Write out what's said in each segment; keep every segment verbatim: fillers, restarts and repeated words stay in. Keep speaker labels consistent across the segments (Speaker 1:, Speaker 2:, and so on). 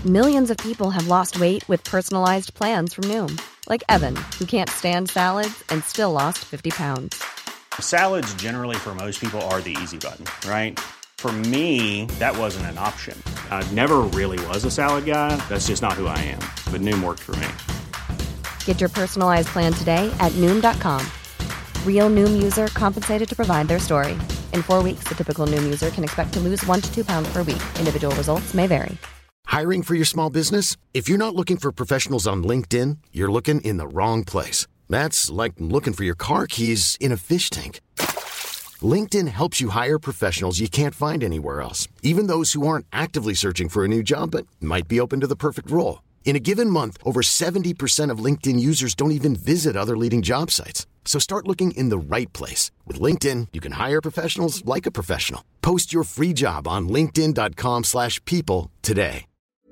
Speaker 1: Millions of people have lost weight with personalized plans from Noom. Like Evan, who can't stand salads and still lost fifty pounds.
Speaker 2: Salads generally for most people are the easy button, right? For me, that wasn't an option. I never really was a salad guy. That's just not who I am. But Noom worked for me.
Speaker 1: Get your personalized plan today at Noom dot com. Real Noom user compensated to provide their story. In four weeks, the typical Noom user can expect to lose one to two pounds per week. Individual results may vary.
Speaker 3: Hiring for your small business? If you're not looking for professionals on LinkedIn, you're looking in the wrong place. That's like looking for your car keys in a fish tank. LinkedIn helps you hire professionals you can't find anywhere else, even those who aren't actively searching for a new job but might be open to the perfect role. In a given month, over seventy percent of LinkedIn users don't even visit other leading job sites. So start looking in the right place. With LinkedIn, you can hire professionals like a professional. Post your free job on linkedin dot com slash people today.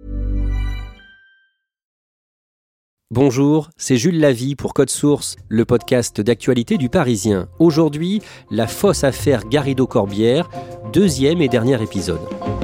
Speaker 4: Bonjour, c'est Jules Lavie pour Code Source, le podcast d'actualité du Parisien. Aujourd'hui, la fausse affaire Garrido-Corbière, deuxième et dernier épisode.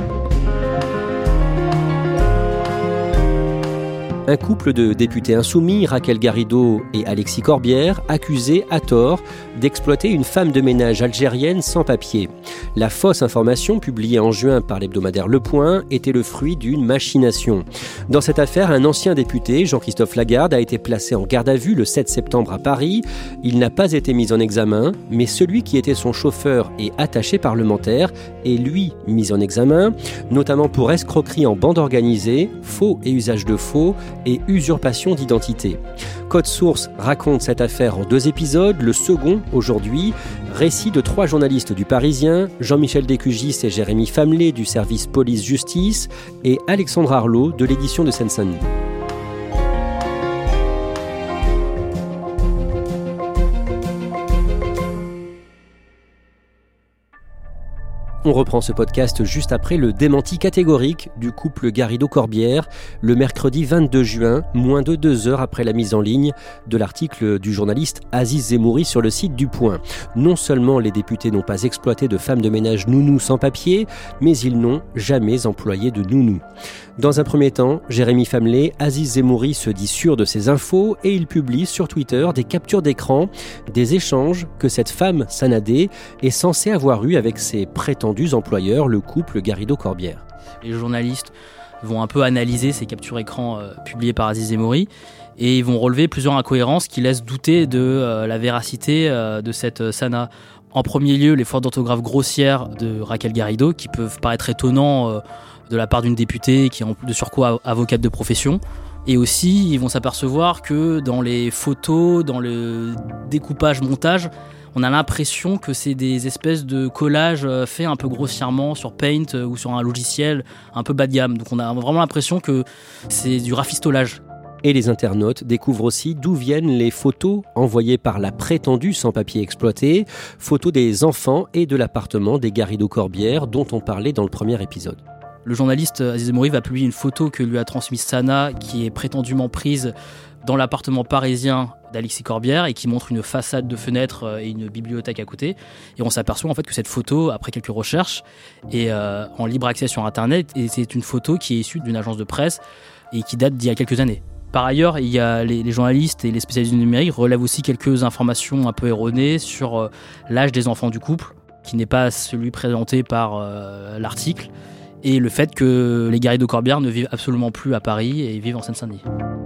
Speaker 4: Un couple de députés insoumis, Raquel Garrido et Alexis Corbière, accusés à tort d'exploiter une femme de ménage algérienne sans papier. La fausse information, publiée en juin par l'hebdomadaire Le Point, était le fruit d'une machination. Dans cette affaire, un ancien député, Jean-Christophe Lagarde, a été placé en garde à vue le sept septembre à Paris. Il n'a pas été mis en examen, mais celui qui était son chauffeur et attaché parlementaire est lui mis en examen, notamment pour escroquerie en bande organisée, faux et usage de faux, et usurpation d'identité. Code Source raconte cette affaire en deux épisodes. Le second, aujourd'hui, récit de trois journalistes du Parisien, Jean-Michel Descugis et Jérémy Famelé du service police-justice et Alexandre Arlot de l'édition de Seine-Saint-Denis. On reprend ce podcast juste après le démenti catégorique du couple Garrido-Corbière, le mercredi vingt-deux juin, moins de deux heures après la mise en ligne de l'article du journaliste Aziz Zemouri sur le site du Point. Non seulement les députés n'ont pas exploité de femmes de ménage nounou sans papier, mais ils n'ont jamais employé de nounou. Dans un premier temps, Jérémy Famelé, Aziz Zemouri se dit sûr de ces infos et il publie sur Twitter des captures d'écran, des échanges que cette femme Sanadé est censée avoir eu avec ses prétendus employeurs, le couple Garrido-Corbière.
Speaker 5: Les journalistes vont un peu analyser ces captures écran euh, publiées par Aziz Zemouri et ils vont relever plusieurs incohérences qui laissent douter de euh, la véracité euh, de cette euh, Sana. En premier lieu, les fautes d'orthographe grossières de Raquel Garrido qui peuvent paraître étonnants euh, de la part d'une députée qui est de surcroît avocate de profession. Et aussi, ils vont s'apercevoir que dans les photos, dans le découpage-montage, on a l'impression que c'est des espèces de collages faits un peu grossièrement sur Paint ou sur un logiciel un peu bas de gamme. Donc on a vraiment l'impression que c'est du rafistolage.
Speaker 4: Et les internautes découvrent aussi d'où viennent les photos envoyées par la prétendue sans-papier exploitée, photos des enfants et de l'appartement des Garrido-Corbière dont on parlait dans le premier épisode.
Speaker 5: Le journaliste Aziz Zemouri va publier une photo que lui a transmise Sana, qui est prétendument prise dans l'appartement parisien d'Alexis Corbière et qui montre une façade de fenêtres et une bibliothèque à côté. Et on s'aperçoit en fait que cette photo, après quelques recherches, est euh, en libre accès sur Internet et c'est une photo qui est issue d'une agence de presse et qui date d'il y a quelques années. Par ailleurs, il y a les, les journalistes et les spécialistes du numérique relèvent aussi quelques informations un peu erronées sur euh, l'âge des enfants du couple, qui n'est pas celui présenté par euh, l'article, et le fait que les Garrido-Corbière ne vivent absolument plus à Paris et vivent en Seine-Saint-Denis.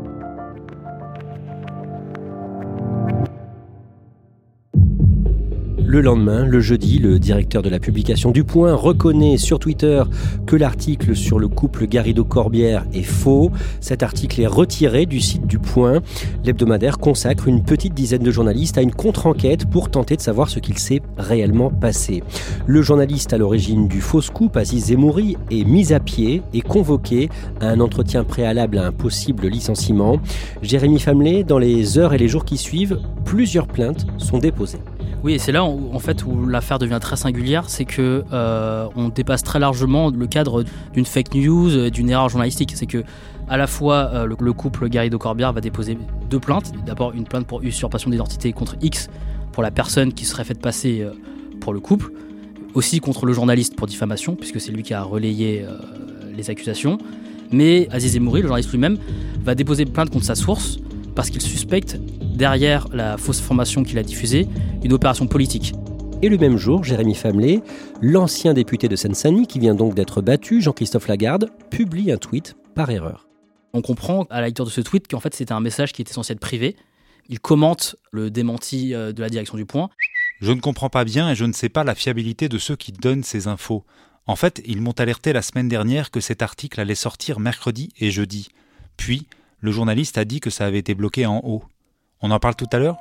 Speaker 4: Le lendemain, le jeudi, le directeur de la publication du Point reconnaît sur Twitter que l'article sur le couple Garrido-Corbière est faux. Cet article est retiré du site du Point. L'hebdomadaire consacre une petite dizaine de journalistes à une contre-enquête pour tenter de savoir ce qu'il s'est réellement passé. Le journaliste à l'origine du faux scoop, Aziz Zemouri, est mis à pied et convoqué à un entretien préalable à un possible licenciement. Jérémy Famelé, dans les heures et les jours qui suivent, plusieurs plaintes sont déposées.
Speaker 5: Oui, et c'est là où, en fait, où l'affaire devient très singulière, c'est que euh, on dépasse très largement le cadre d'une fake news, d'une erreur journalistique. C'est que à la fois euh, le, le couple Garrido-Corbière va déposer deux plaintes. D'abord une plainte pour usurpation d'identité contre X, pour la personne qui serait faite passer euh, pour le couple, aussi contre le journaliste pour diffamation, puisque c'est lui qui a relayé euh, les accusations. Mais Aziz Emouri, le journaliste lui-même, va déposer plainte contre sa source parce qu'il suspecte, derrière la fausse information qu'il a diffusée, une opération politique.
Speaker 4: Et le même jour, Jérémy Famelé, l'ancien député de Seine-Saint-Denis, qui vient donc d'être battu, Jean-Christophe Lagarde, publie un tweet par erreur.
Speaker 5: On comprend à la lecture de ce tweet qu'en fait c'était un message qui était censé être privé. Il commente le démenti de la direction du Point.
Speaker 6: Je ne comprends pas bien et je ne sais pas la fiabilité de ceux qui donnent ces infos. En fait, ils m'ont alerté la semaine dernière que cet article allait sortir mercredi et jeudi. Puis, le journaliste a dit que ça avait été bloqué en haut. On en parle tout à l'heure ?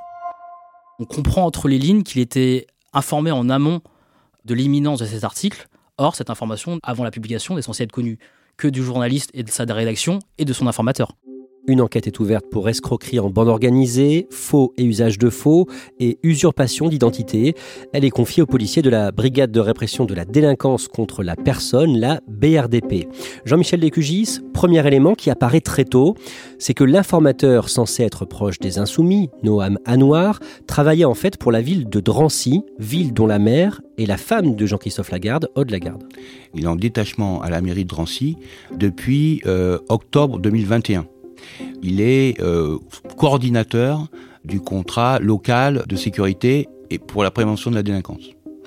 Speaker 5: On comprend entre les lignes qu'il était informé en amont de l'imminence de cet article. Or, cette information, avant la publication, n'est censée être connue que du journaliste et de sa rédaction et de son informateur.
Speaker 4: Une enquête est ouverte pour escroquerie en bande organisée, faux et usage de faux et usurpation d'identité. Elle est confiée aux policiers de la Brigade de répression de la délinquance contre la personne, la B R D P. Jean-Michel Descugis, premier élément qui apparaît très tôt, c'est que l'informateur censé être proche des Insoumis, Noam Anouar, travaillait en fait pour la ville de Drancy, ville dont la maire est la femme de Jean-Christophe Lagarde, Aude Lagarde.
Speaker 7: Il est en détachement à la mairie de Drancy depuis euh, octobre deux mille vingt et un. Il est euh, coordinateur du contrat local de sécurité et pour la prévention de la délinquance.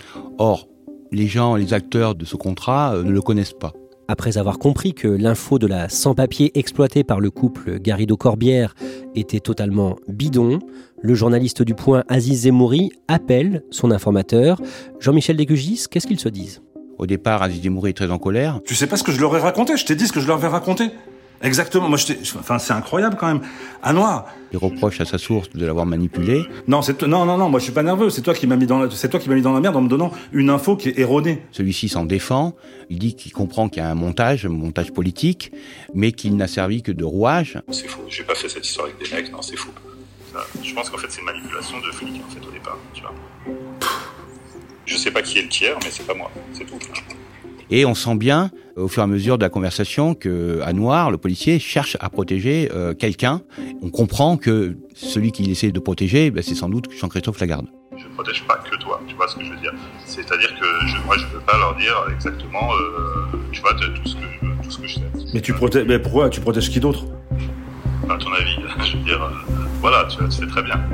Speaker 7: Or, les gens, les acteurs de ce contrat euh, ne le connaissent pas.
Speaker 4: Après avoir compris que l'info de la sans-papier exploitée par le couple Garrido-Corbière était totalement bidon, le journaliste du Point Aziz Emouri appelle son informateur. Jean-Michel Descugis, qu'est-ce qu'ils se disent ?
Speaker 7: Au départ, Aziz Emouri est très en colère.
Speaker 8: Tu sais pas ce que je leur ai raconté, je t'ai dit ce que je leur ai raconté. Exactement, moi je t'ai... Enfin, c'est incroyable quand même. Anouar.
Speaker 7: Il reproche à sa source de l'avoir manipulé.
Speaker 8: Non, c'est t- non, non, non, moi je suis pas nerveux. C'est toi qui m'as mis dans la... c'est toi qui m'as mis dans la merde en me donnant une info qui est erronée.
Speaker 7: Celui-ci s'en défend. Il dit qu'il comprend qu'il y a un montage, un montage politique, mais qu'il n'a servi que de rouage.
Speaker 9: C'est faux. J'ai pas fait cette histoire avec des mecs. Non, c'est faux. Ça, je pense qu'en fait c'est une manipulation de flics en fait au départ. Tu vois. Je sais pas qui est le tiers, mais c'est pas moi. C'est tout.
Speaker 7: Et on sent bien, au fur et à mesure de la conversation, que Anouar, le policier, cherche à protéger euh, quelqu'un. On comprend que celui qu'il essaie de protéger, ben, c'est sans doute Jean-Christophe Lagarde.
Speaker 9: Je ne protège pas que toi, tu vois ce que je veux dire. C'est-à-dire que je, moi, je ne peux pas leur dire exactement, euh, tu vois, tout ce que, tout ce que je sais.
Speaker 8: Mais tu protèges, mais pourquoi tu protèges qui d'autre ?
Speaker 9: À ton avis, je veux dire, euh, voilà, tu, tu sais très bien.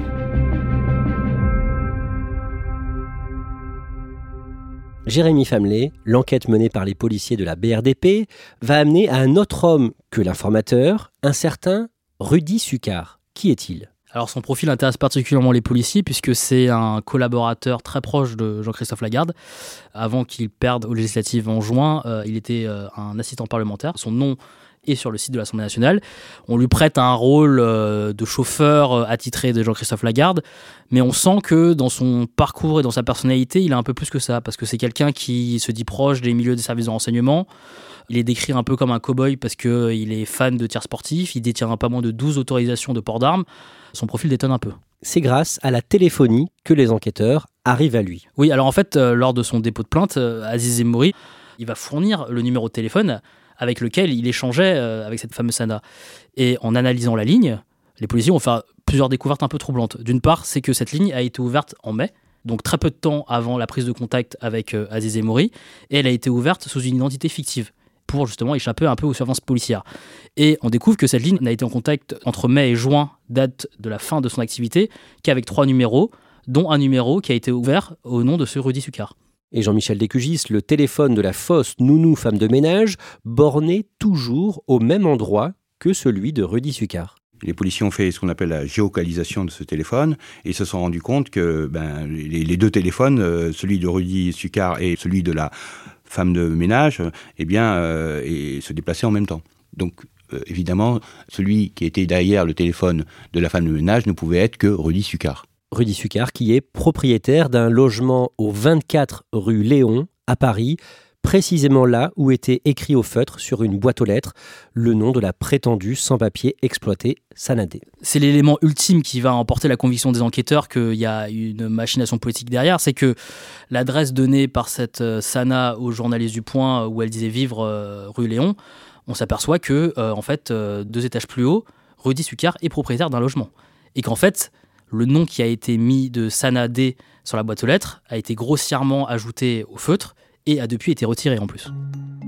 Speaker 4: Jérémy Famelé, l'enquête menée par les policiers de la B R D P, va amener à un autre homme que l'informateur, un certain Rudy Succar. Qui est-il ?
Speaker 5: Alors son profil intéresse particulièrement les policiers puisque c'est un collaborateur très proche de Jean-Christophe Lagarde. Avant qu'il perde aux législatives en juin, euh, il était euh, un assistant parlementaire. Son nom est sur le site de l'Assemblée nationale. On lui prête un rôle euh, de chauffeur euh, attitré de Jean-Christophe Lagarde, mais on sent que dans son parcours et dans sa personnalité, il est un peu plus que ça, parce que c'est quelqu'un qui se dit proche des milieux des services de renseignement. Il est décrit un peu comme un cow-boy parce qu'il est fan de tir sportif, il détient pas moins de douze autorisations de port d'armes. Son profil détonne un peu.
Speaker 4: C'est grâce à la téléphonie que les enquêteurs arrivent à lui.
Speaker 5: Oui, alors en fait, euh, lors de son dépôt de plainte, euh, Aziz Emouri, il va fournir le numéro de téléphone avec lequel il échangeait euh, avec cette fameuse Sana. Et en analysant la ligne, les policiers ont fait plusieurs découvertes un peu troublantes. D'une part, c'est que cette ligne a été ouverte en mai, donc très peu de temps avant la prise de contact avec euh, Aziz Emouri, et elle a été ouverte sous une identité fictive, pour justement échapper un peu aux surveillances policières. Et on découvre que cette ligne n'a été en contact entre mai et juin, date de la fin de son activité, qu'avec trois numéros, dont un numéro qui a été ouvert au nom de ce Rudy Succar.
Speaker 4: Et Jean-Michel Descugis, le téléphone de la fausse nounou femme de ménage, borné toujours au même endroit que celui de Rudy Succar.
Speaker 7: Les policiers ont fait ce qu'on appelle la géolocalisation de ce téléphone et se sont rendus compte que ben, les, les deux téléphones, euh, celui de Rudy Succar et celui de la femme de ménage, eh bien, euh, et se déplaçaient en même temps. Donc, euh, évidemment, celui qui était derrière le téléphone de la femme de ménage ne pouvait être que Rudy Succar.
Speaker 4: Rudy Succar, qui est propriétaire d'un logement au vingt-quatre rue Léon, à Paris, précisément là où était écrit au feutre sur une boîte aux lettres le nom de la prétendue sans-papier exploitée Sana D.
Speaker 5: C'est l'élément ultime qui va emporter la conviction des enquêteurs qu'il y a une machination politique derrière, c'est que l'adresse donnée par cette Sana aux journalistes du Point où elle disait vivre euh, rue Léon, on s'aperçoit que euh, en fait euh, deux étages plus haut, Rudy Succar est propriétaire d'un logement et qu'en fait le nom qui a été mis de Sana D sur la boîte aux lettres a été grossièrement ajouté au feutre et a depuis été retiré en plus.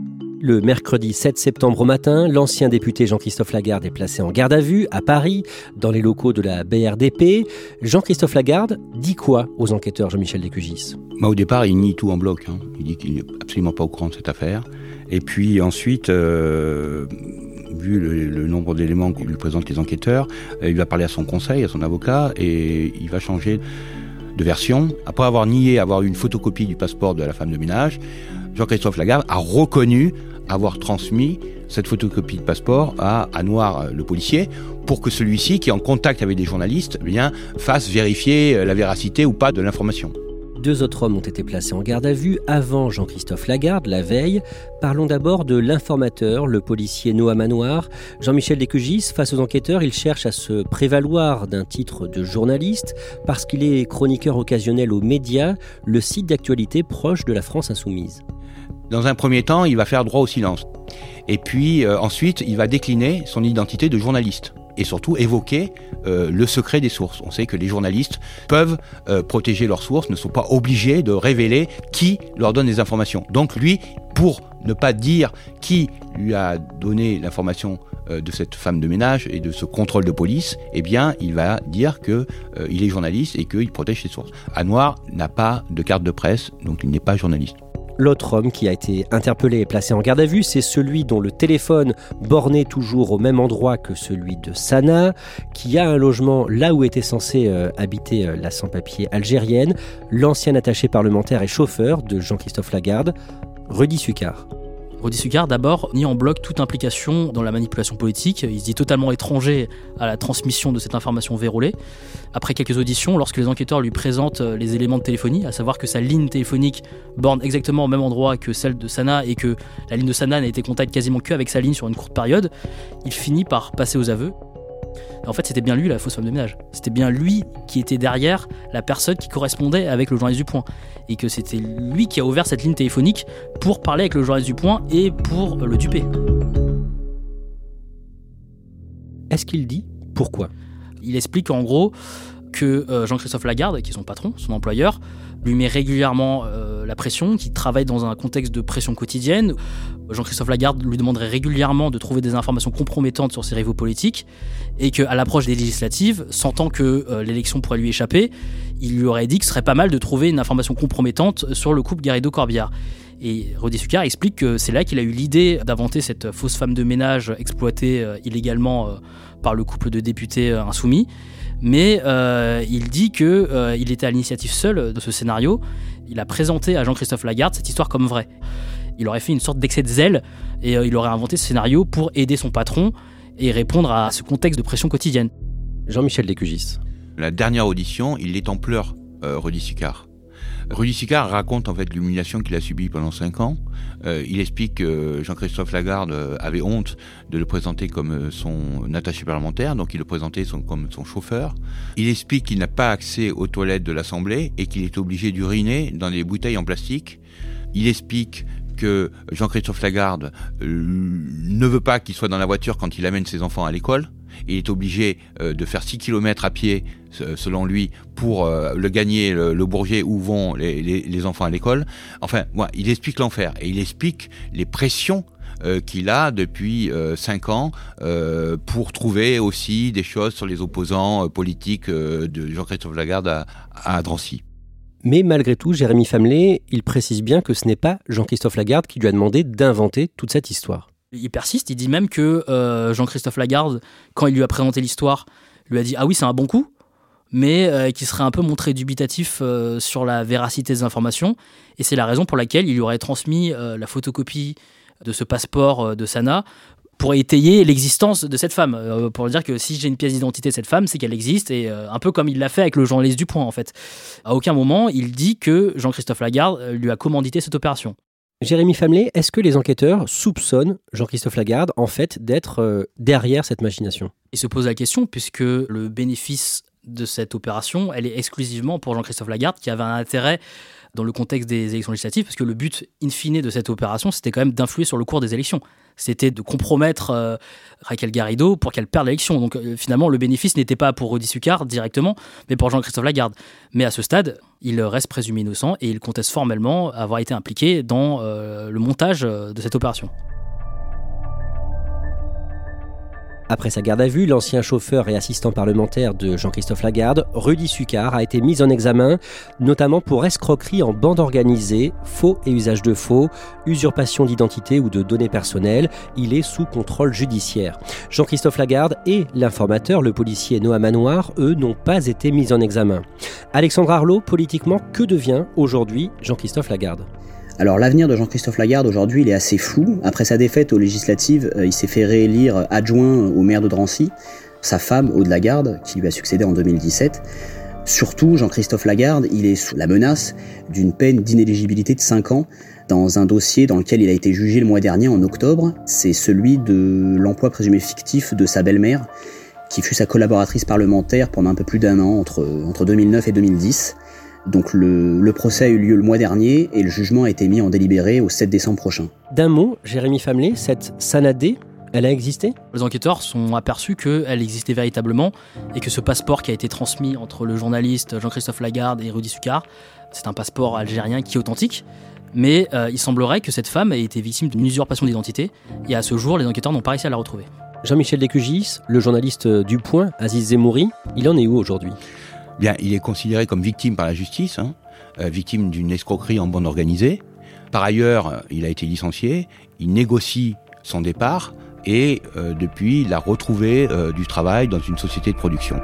Speaker 4: le mercredi sept septembre au matin, l'ancien député Jean-Christophe Lagarde est placé en garde à vue à Paris, dans les locaux de la B R D P. Jean-Christophe Lagarde dit quoi aux enquêteurs, Jean-Michel Descugis ?
Speaker 7: Bah, au départ, il nie tout en bloc. Hein. Il dit qu'il n'est absolument pas au courant de cette affaire. Et puis ensuite, euh, vu le, le nombre d'éléments que lui présentent les enquêteurs, euh, il va parler à son conseil, à son avocat, et il va changer de version. Après avoir nié avoir eu une photocopie du passeport de la femme de ménage, Jean-Christophe Lagarde a reconnu avoir transmis cette photocopie de passeport à, à Noir, le policier, pour que celui-ci, qui est en contact avec des journalistes, eh bien, fasse vérifier la véracité ou pas de l'information.
Speaker 4: Deux autres hommes ont été placés en garde à vue avant Jean-Christophe Lagarde, la veille. Parlons d'abord de l'informateur, le policier Noam Anouar. Jean-Michel Descugis, face aux enquêteurs, il cherche à se prévaloir d'un titre de journaliste parce qu'il est chroniqueur occasionnel aux médias, le site d'actualité proche de la France Insoumise.
Speaker 7: Dans un premier temps, il va faire droit au silence. Et puis euh, ensuite, il va décliner son identité de journaliste. Et surtout évoquer euh, le secret des sources. On sait que les journalistes peuvent euh, protéger leurs sources, ne sont pas obligés de révéler qui leur donne des informations. Donc lui, pour ne pas dire qui lui a donné l'information euh, de cette femme de ménage et de ce contrôle de police, eh bien, il va dire que euh, il est journaliste et qu'il protège ses sources. Anouar n'a pas de carte de presse, donc il n'est pas journaliste.
Speaker 4: L'autre homme qui a été interpellé et placé en garde à vue, c'est celui dont le téléphone bornait toujours au même endroit que celui de Sana, qui a un logement là où était censée euh, habiter euh, la sans-papier algérienne, l'ancien attaché parlementaire et chauffeur de Jean-Christophe Lagarde, Rudy Succar.
Speaker 5: Rudy Succar, d'abord, nie en bloc toute implication dans la manipulation politique. Il se dit totalement étranger à la transmission de cette information vérolée. Après quelques auditions, lorsque les enquêteurs lui présentent les éléments de téléphonie, à savoir que sa ligne téléphonique borne exactement au même endroit que celle de Sana et que la ligne de Sana n'a été contactée quasiment qu'avec sa ligne sur une courte période, il finit par passer aux aveux. En fait, c'était bien lui la fausse femme de ménage. C'était bien lui qui était derrière la personne qui correspondait avec le journaliste du Point. Et que c'était lui qui a ouvert cette ligne téléphonique pour parler avec le journaliste du Point et pour le duper.
Speaker 4: Est-ce qu'il dit pourquoi ?
Speaker 5: Il explique en gros que euh, Jean-Christophe Lagarde, qui est son patron, son employeur, lui met régulièrement euh, la pression, qu'il travaille dans un contexte de pression quotidienne. Jean-Christophe Lagarde lui demanderait régulièrement de trouver des informations compromettantes sur ses rivaux politiques et qu'à l'approche des législatives, sentant que euh, l'élection pourrait lui échapper, il lui aurait dit que ce serait pas mal de trouver une information compromettante sur le couple Garrido-Corbière. Et Rudy Succar explique que c'est là qu'il a eu l'idée d'inventer cette fausse femme de ménage exploitée euh, illégalement euh, par le couple de députés euh, insoumis. Mais euh, il dit qu'il euh, était à l'initiative seul de ce scénario. Il a présenté à Jean-Christophe Lagarde cette histoire comme vraie. Il aurait fait une sorte d'excès de zèle et euh, il aurait inventé ce scénario pour aider son patron et répondre à ce contexte de pression quotidienne.
Speaker 4: Jean-Michel Descugis.
Speaker 7: La dernière audition, il est en pleurs, euh, Rudy Succar. Rudy Succar raconte en fait l'humiliation qu'il a subie pendant cinq ans. Euh, il explique que Jean-Christophe Lagarde avait honte de le présenter comme son attaché parlementaire, donc il le présentait son, comme son chauffeur. Il explique qu'il n'a pas accès aux toilettes de l'Assemblée et qu'il est obligé d'uriner dans des bouteilles en plastique. Il explique que Jean-Christophe Lagarde euh, ne veut pas qu'il soit dans la voiture quand il amène ses enfants à l'école. Il est obligé euh, de faire six kilomètres à pied, selon lui, pour euh, le gagner, le, le Bourget, où vont les, les, les enfants à l'école. Enfin, ouais, il explique l'enfer. Et il explique les pressions euh, qu'il a depuis euh, cinq ans euh, pour trouver aussi des choses sur les opposants euh, politiques euh, de Jean-Christophe Lagarde à, à Drancy.
Speaker 4: Mais malgré tout, Jérémy Famelet, il précise bien que ce n'est pas Jean-Christophe Lagarde qui lui a demandé d'inventer toute cette histoire.
Speaker 5: Il persiste, il dit même que euh, Jean-Christophe Lagarde, quand il lui a présenté l'histoire, lui a dit « Ah oui, c'est un bon coup », mais euh, qui serait un peu montré dubitatif euh, sur la véracité des informations. Et c'est la raison pour laquelle il lui aurait transmis euh, la photocopie de ce passeport euh, de Sana pour étayer l'existence de cette femme. Euh, pour dire que si j'ai une pièce d'identité de cette femme, c'est qu'elle existe. Et euh, un peu comme il l'a fait avec le journaliste du Point, en fait. À aucun moment, il dit que Jean-Christophe Lagarde lui a commandité cette opération.
Speaker 4: Jérémy Famelet, est-ce que les enquêteurs soupçonnent Jean-Christophe Lagarde, en fait, d'être euh, derrière cette machination ?
Speaker 5: Il se pose la question, puisque le bénéfice de cette opération, elle est exclusivement pour Jean-Christophe Lagarde, qui avait un intérêt dans le contexte des élections législatives, parce que le but in fine de cette opération, c'était quand même d'influer sur le cours des élections. C'était de compromettre euh, Raquel Garrido pour qu'elle perde l'élection. Donc euh, finalement, le bénéfice n'était pas pour Rudy Succar directement, mais pour Jean-Christophe Lagarde. Mais à ce stade, il reste présumé innocent et il conteste formellement avoir été impliqué dans euh, le montage de cette opération.
Speaker 4: Après sa garde à vue, l'ancien chauffeur et assistant parlementaire de Jean-Christophe Lagarde, Rudy Succard, a été mis en examen, notamment pour escroquerie en bande organisée, faux et usage de faux, usurpation d'identité ou de données personnelles. Il est sous contrôle judiciaire. Jean-Christophe Lagarde et l'informateur, le policier Noah Manoir, eux, n'ont pas été mis en examen. Alexandre Arlot, politiquement, que devient aujourd'hui Jean-Christophe Lagarde ?
Speaker 10: Alors l'avenir de Jean-Christophe Lagarde aujourd'hui il est assez flou. Après sa défaite aux législatives, il s'est fait réélire adjoint au maire de Drancy, sa femme Aude Lagarde qui lui a succédé en deux mille dix-sept. Surtout Jean-Christophe Lagarde, il est sous la menace d'une peine d'inéligibilité de cinq ans dans un dossier dans lequel il a été jugé le mois dernier en octobre. C'est celui de l'emploi présumé fictif de sa belle-mère qui fut sa collaboratrice parlementaire pendant un peu plus d'un an entre, entre deux mille neuf et deux mille dix. Donc le, le procès a eu lieu le mois dernier et le jugement a été mis en délibéré au sept décembre prochain.
Speaker 4: D'un mot, Jérémy Famelet, cette Sanadé, elle a existé ?
Speaker 5: Les enquêteurs sont aperçus qu'elle existait véritablement et que ce passeport qui a été transmis entre le journaliste Jean-Christophe Lagarde et Rudy Succard, c'est un passeport algérien qui est authentique. Mais euh, il semblerait que cette femme ait été victime d'une usurpation d'identité et à ce jour, les enquêteurs n'ont pas réussi à la retrouver.
Speaker 4: Jean-Michel Descugis, le journaliste du Point, Aziz Zemouri, il en est où aujourd'hui ?
Speaker 7: Bien, il est considéré comme victime par la justice, hein, euh, victime d'une escroquerie en bande organisée. Par ailleurs, il a été licencié, il négocie son départ et euh, depuis, il a retrouvé euh, du travail dans une société de production.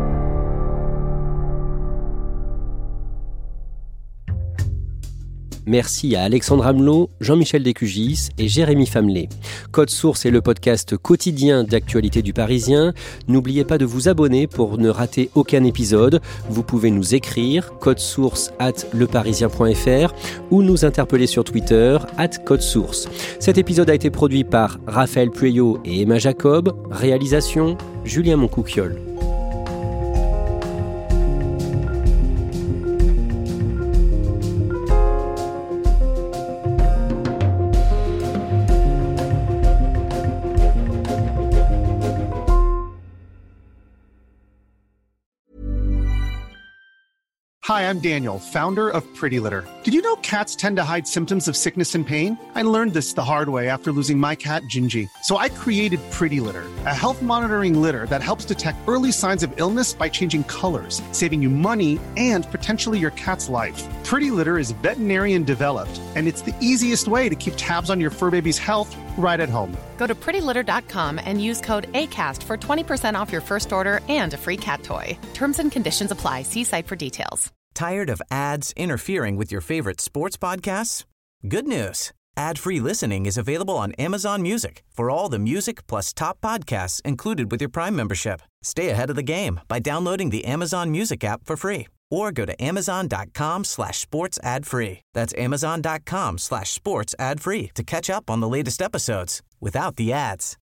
Speaker 4: Merci à Alexandre Amelot, Jean-Michel Descugis et Jérémy Famelet. Code Source est le podcast quotidien d'actualité du Parisien. N'oubliez pas de vous abonner pour ne rater aucun épisode. Vous pouvez nous écrire codesource arobase leparisien point fr ou nous interpeller sur Twitter arobase codesource. Cet épisode a été produit par Raphaël Pueyo et Emma Jacob. Réalisation Julien Moncouquiol.
Speaker 11: Hi, I'm Daniel, founder of Pretty Litter. Did you know cats tend to hide symptoms of sickness and pain? I learned this the hard way after losing my cat, Gingy. So I created Pretty Litter, a health monitoring litter that helps detect early signs of illness by changing colors, saving you money and potentially your cat's life. Pretty Litter is veterinarian developed, and it's the easiest way to keep tabs on your fur baby's health right at home.
Speaker 12: Go to pretty litter dot com and use code ACAST for twenty percent off your first order and a free cat toy. Terms and conditions apply. See site for details.
Speaker 13: Tired of ads interfering with your favorite sports podcasts? Good news. Ad-free listening is available on Amazon Music for all the music plus top podcasts included with your Prime membership. Stay ahead of the game by downloading the Amazon Music app for free or go to amazon.com slash sports ad free. That's amazon.com slash sports ad free to catch up on the latest episodes without the ads.